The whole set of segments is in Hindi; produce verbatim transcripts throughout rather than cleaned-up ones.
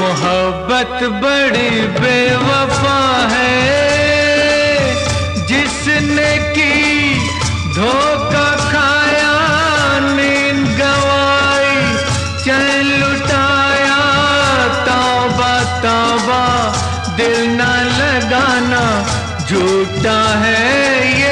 मोहब्बत बड़ी बेवफा है, जिसने की धोखा खाया, नींद गवाई, चैन लुटाया। तौबा तौबा दिल न लगाना, झूठा है ये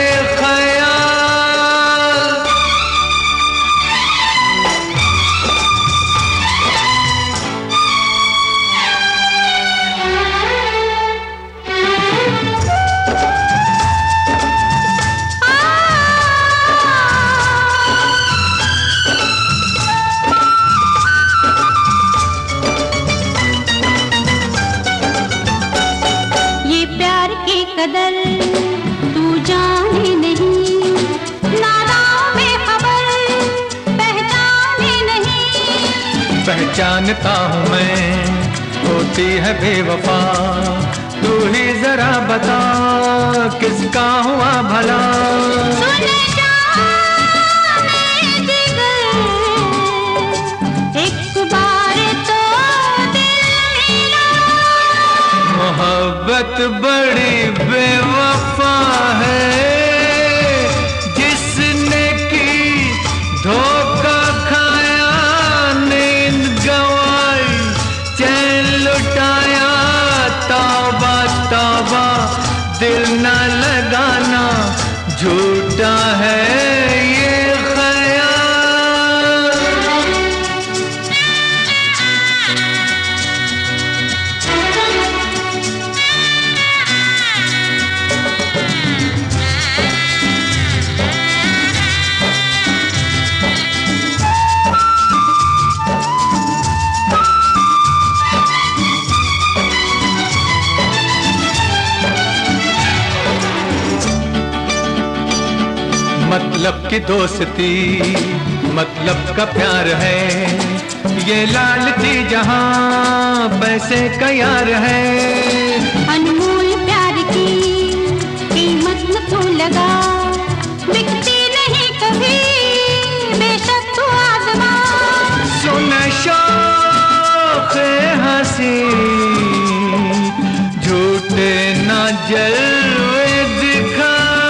कदर तू जाने नहीं, नादाओं में खबर पहचाने नहीं। पहचानता हूँ मैं, होती है बेवफा, तू ही जरा बता किसका हुआ भला। सुन जा मेरे जिगर, एक बार तो दिल मिला। मोहब्बत बड़ी बेवफा है, जिसने की धोखा खाया, नींद गवाई, चैन लुटाया। तौबा तौबा दिल न लगाना, झूठा है ये मतलब की दोस्ती, मतलब का प्यार है, ये लालची जहां पैसे का यार है। अनमोल प्यार की कीमत न तू लगा, बिकती नहीं कभी बेशक तू आज़मा। सुन शौक़ हंसी, झूठे ना जलवे दिखा।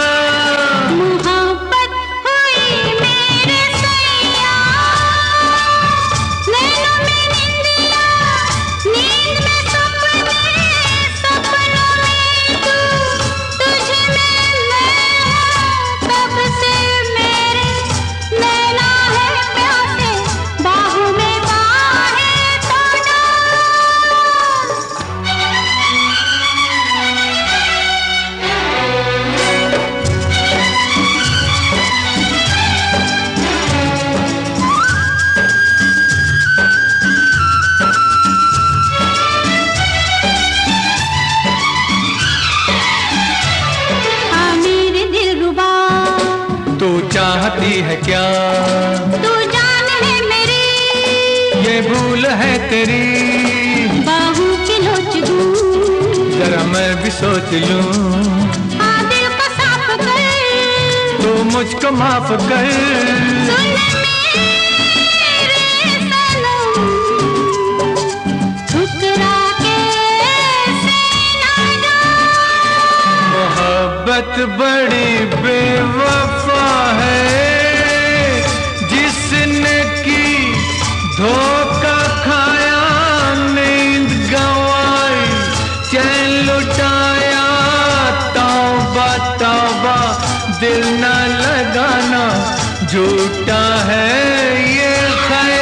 चाहती है क्या तू जान है मेरी, ये भूल है तेरी। बाहों की लोच दूं, जरा मैं भी सोच लूं। हाँ दिल को साफ कर, तू मुझको माफ कर। सुन मेरे सनम, ठुकरा के से ना जा। मोहब्बत बड़ी बेवफा है, जिसने की धोखा खाया, नींद गवाई, चैन लुटाया। तौबा तौबा दिल न लगाना, झूठा है ये ख्याल।